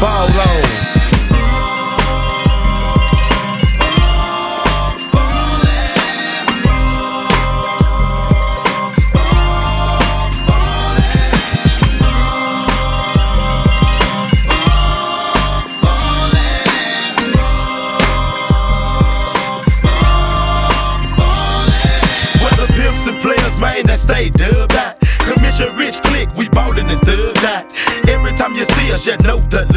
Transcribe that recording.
Ball on. And players, man, that stay dubbed out. Commission rich click, we ballin' and thugged out. Every time you see us, you know the